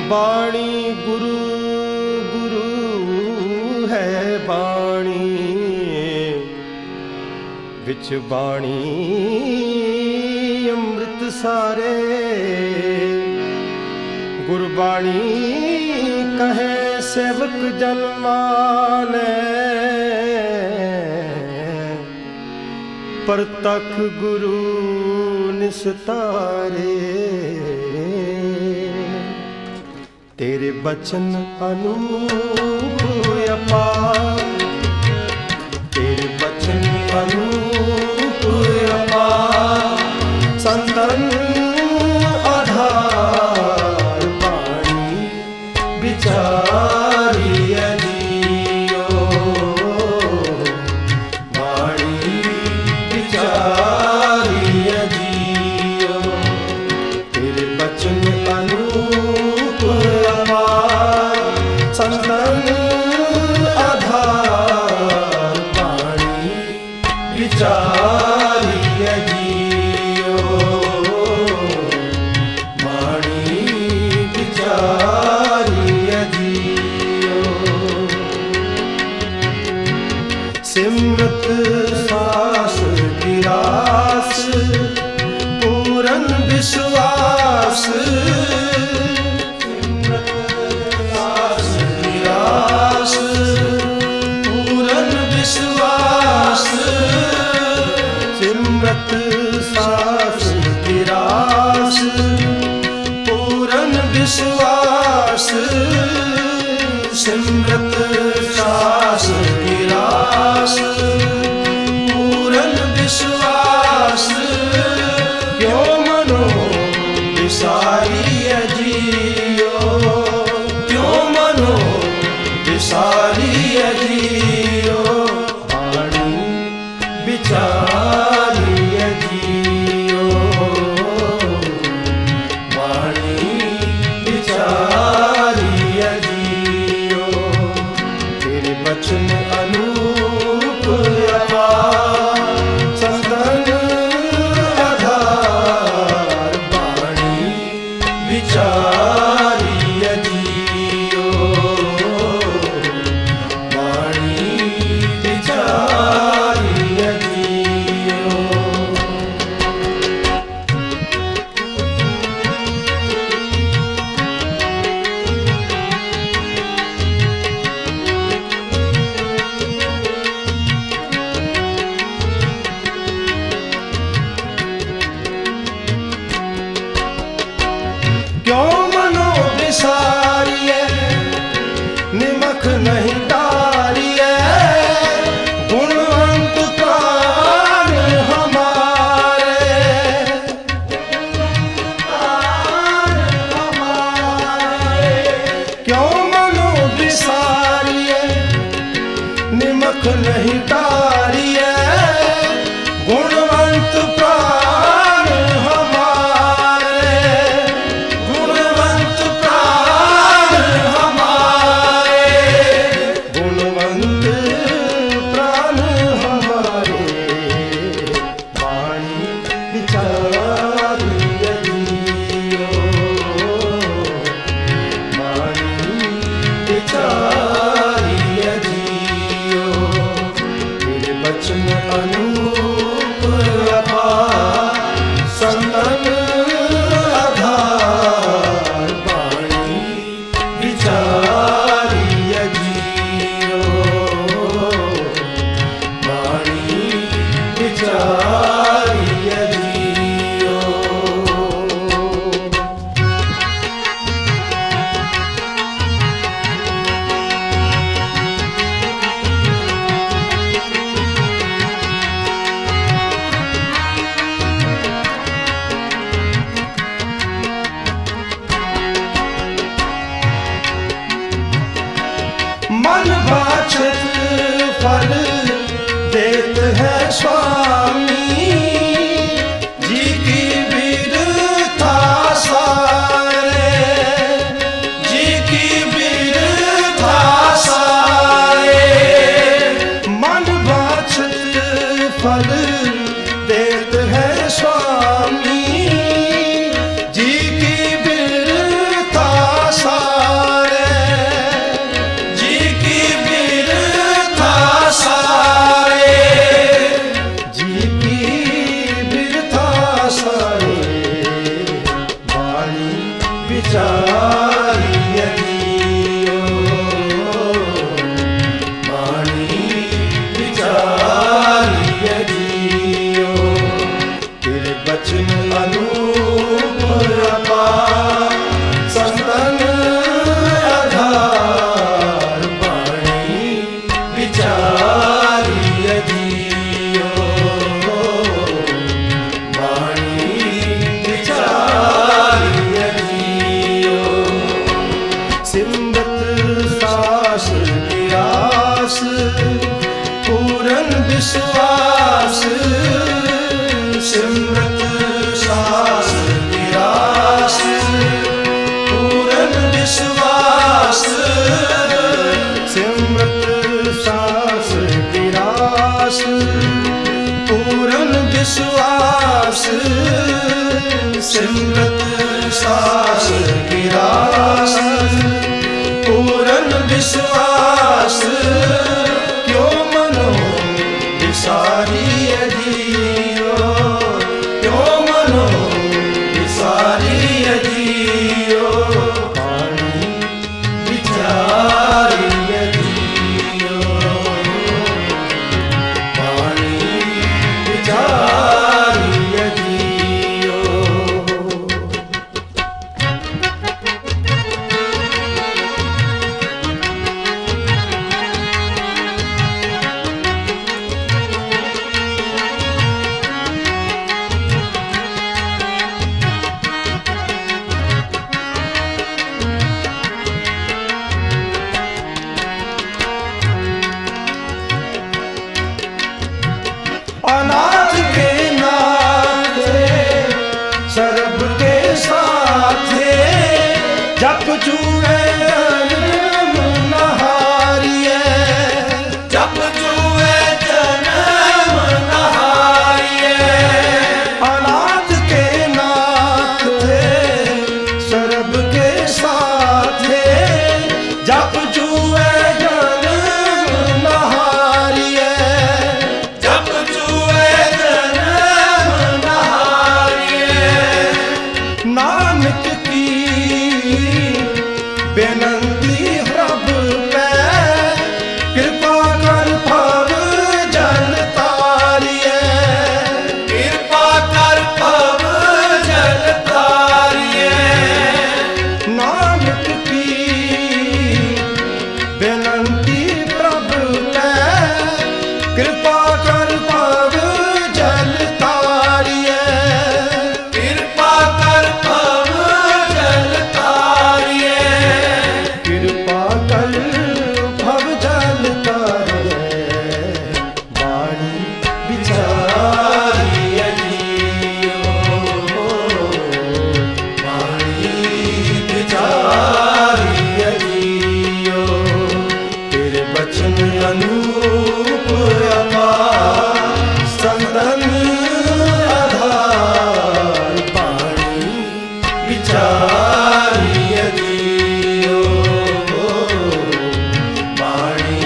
बाणी गुरु गुरु है बाणी विच बाणी अमृत सारे गुरबाणी कहे सेवक जन माने परतख गुरु निस्तारे तेरे बचन अनूप अपार तेरे बचन अनूप अपार संतन आधार पानी विचारी अजियो वाणी विचारी अजियो तेरे बचन अनूप संतन आधार पानी विचारी अजियो वाणी विचारी अजियो सिमरत सास गिरास पूरन विश्वास सिमरत सास गिरास पूरन विश्वास सिमरत सास गिरास पूरन विश्वास क्यों मनो विसारी अजियो क्यों मनो विसारी अजियो विचारी अजियो वाणी विचारी अजियो तेरे बचन अनूप अपार संतन आधार वाणी विचारी अजियो वाणी विचारी क्यों मनो विसारिए निमख नहीं तारिए गुणवंत प्राण हमारे क्यों मनो विसारिए निमख नहीं तारिए गुणवंत प्राण हमारे गुणवंत प्राण हमारे गुणवंत प्राण हमारे वाणी विचारी अजियो वाणी विचारी अजियो तेरे बचन अनूप अपार संतन आधार वाणी विचारी अजियो वाणी विचारी अजियो मन वांछित फल देत है स्वामी जी की बिरथा सारे जी की बिरथा सारे मन वांछित फल देत है स्वामी जी की बिरथा सारे विचारिय जियो वाणी विचारिय जियो तेरे बचन अनूप अपार संतन आधार वाणी विचारिय जियो वाणी विचारिय जियो सिमरत सास गिरास पूरन विश्वास सिमरत सास गिरास पूरन विश्वास सिमरत सास गिरास पूरन विश्वास सिमरत सास गिरास पूरन विश्वास क्यों मनो विसारिय जियो क्यों मनो विसारिय जियो वाणी विचारिय जियो वाणी विचारिय जियो अनाथ के नाथे सर्ब के साथे जप जुए जन्म नहारिए जप जुए जन्म नहारिए अनाथ के नाथे सर्ब के साथे जप जुए जन्म नहारिए जप नानक की बेनंती प्रभ पे कृपा कर भव जल तारिए कृपा कर भव जल तारिए नानक की बेनंती प्रभ पे कृपा कर भव जल तारिए कृपा कर भव जल तारिए कृपा कर भव जल तारिए वाणी विचारिय जियो वाणी विचारिय जियो तेरे बचन अनूप अपार संतन आधार वाणी विचारिय जियो वाणी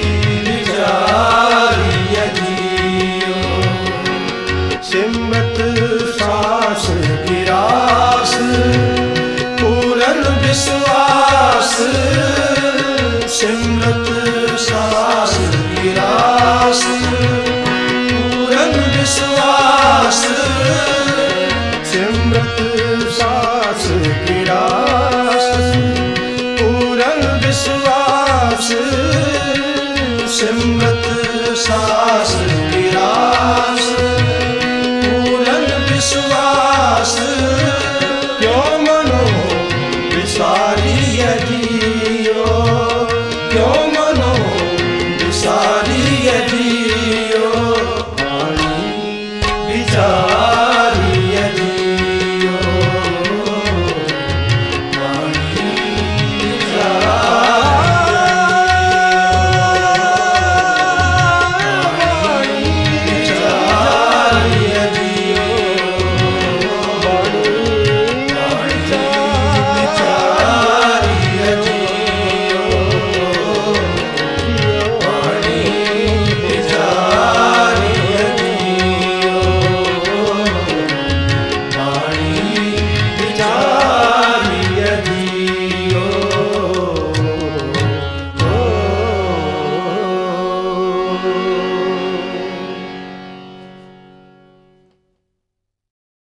विचारिय जियो सिमरत सास गिरास पूरन विश्वास सिमरत सास गिरास पूरन विश्वास सिमरत सास